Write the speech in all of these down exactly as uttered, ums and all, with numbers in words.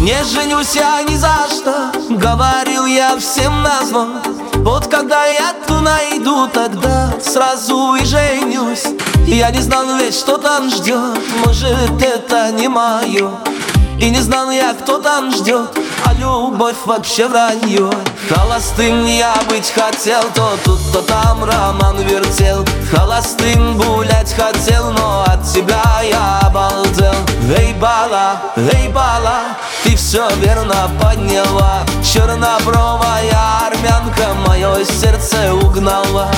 Не женюсь я ни за что, говорил я всем назвал. Вот когда я ту найду, тогда сразу и женюсь. Я не знал ведь, что там ждет, может это не мое. И не знал я, кто там ждет, а любовь вообще вранье. Холостым я быть хотел, то тут, то там роман вертел. Холостым гулять хотел, но от тебя я обалдел. Эй, бала, эй, бала, ты все верно подняла. Чернобровая армянка мое сердце угнала.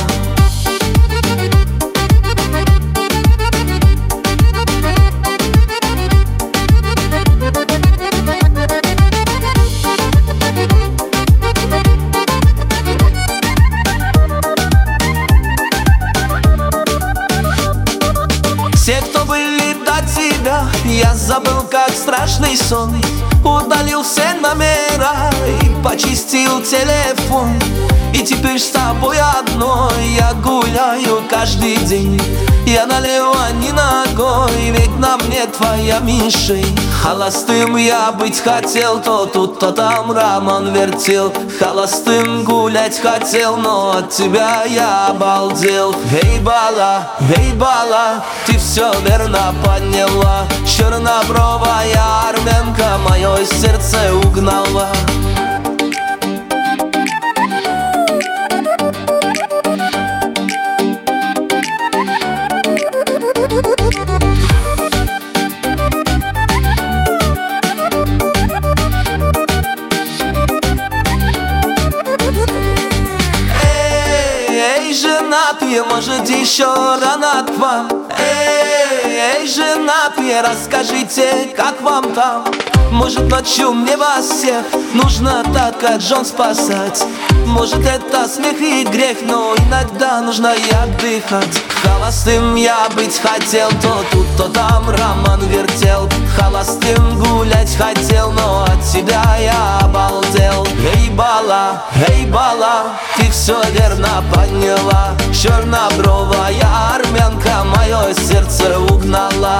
Все, кто были до тебя, я забыл, как страшный сон. Удалил все номера и почистил телефон. И теперь с тобой одной я гуляю каждый день. Я налево, не ногой, ведь на мне твоя мишень. Холостым я быть хотел, то тут, то там роман вертел. Холостым гулять хотел, но от тебя я обалдел. Эй, бала, эй, бала, ты все верно подняла. Чернобровая армянка мое сердце угнала. Эй, женатые, может еще рано к вам? Эй, эй, женатые, расскажите, как вам там? Может, ночью мне вас всех нужно так от жен спасать. Может, это смех и грех, но иногда нужно и отдыхать. Холостым я быть хотел, то тут, то там роман вертел. Холостым гулять хотел, но от тебя я обалдел. Эй, бала, эй, бала, ты все верно подняла. Чернобровая армянка мое сердце угнала.